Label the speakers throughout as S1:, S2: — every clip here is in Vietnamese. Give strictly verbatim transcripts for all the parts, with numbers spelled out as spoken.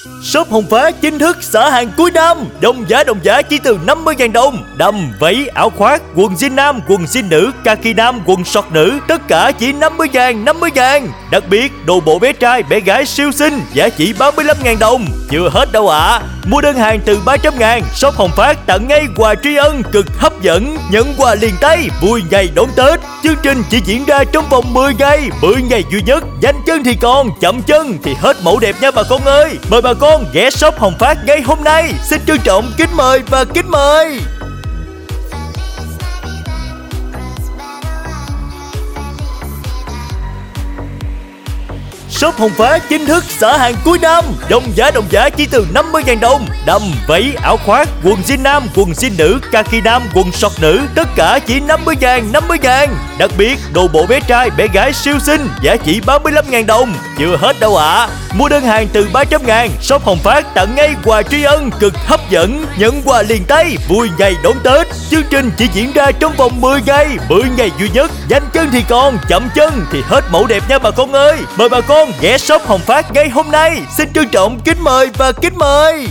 S1: Shop Hồng Phát chính thức xả hàng cuối năm, đồng giá đồng giá chỉ từ năm mươi nghìn đồng. Đầm, váy, áo khoác, quần jean nam, quần jean nữ, kaki nam, quần short nữ, tất cả chỉ năm mươi ngàn, năm mươi ngàn. Đặc biệt, đồ bộ bé trai, bé gái siêu xinh, giá chỉ ba mươi lăm nghìn đồng. Chưa hết đâu ạ. À. Mua đơn hàng từ ba trăm ngàn, Shop Hồng Phát tặng ngay quà tri ân cực hấp dẫn, nhận quà liền tay, vui ngày đón Tết. Chương trình chỉ diễn ra trong vòng mười ngày, mười ngày duy nhất. Nhanh chân thì còn, chậm chân thì hết mẫu đẹp nha bà con ơi. Mời bà con ghé Shop Hồng Phát ngay hôm nay. Xin trân trọng kính mời và kính mời. Shop Hồng Phát chính thức xả hàng cuối năm, đồng giá đồng giá chỉ từ năm mươi nghìn đồng. Đầm, váy, áo khoác, quần jean nam, quần jean nữ, kaki nam, quần short nữ, tất cả chỉ năm mươi ngàn, năm mươi ngàn. Đặc biệt, đồ bộ bé trai, bé gái siêu xinh, giá chỉ ba mươi lăm nghìn đồng. Chưa hết đâu ạ. À. Mua đơn hàng từ ba trăm ngàn, Shop Hồng Phát tặng ngay quà tri ân cực hấp dẫn, nhận quà liền tay, vui ngày đón Tết. Chương trình chỉ diễn ra trong vòng mười ngày, mười ngày duy nhất. Nhanh chân thì còn, chậm chân thì hết mẫu đẹp nha bà con ơi. Mời bà con ghé Shop Hồng Phát ngay hôm nay. Xin trân trọng kính mời và kính mời.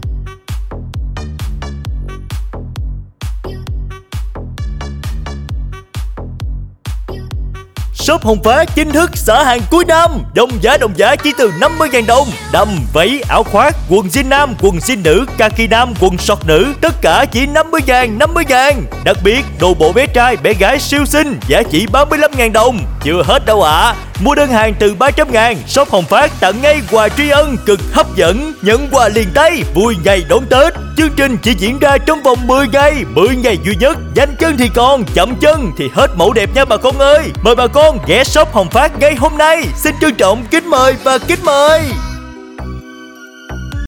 S1: Shop Hồng Phát chính thức xả hàng cuối năm, đồng giá đồng giá chỉ từ năm mươi nghìn đồng. Đầm, váy, áo khoác, quần jean nam, quần jean nữ, kaki nam, quần short nữ, tất cả chỉ năm mươi ngàn, năm mươi ngàn. Đặc biệt, đồ bộ bé trai, bé gái siêu xinh, giá chỉ ba mươi lăm nghìn đồng. Chưa hết đâu ạ. À. Mua đơn hàng từ ba trăm ngàn, Shop Hồng Phát tặng ngay quà tri ân cực hấp dẫn, nhận quà liền tay, vui ngày đón Tết. Chương trình chỉ diễn ra trong vòng mười ngày, mười ngày duy nhất. Nhanh chân thì còn, chậm chân thì hết mẫu đẹp nha bà con ơi. Mời bà con ghé Shop Hồng Phát ngay hôm nay. Xin trân trọng kính mời và kính mời.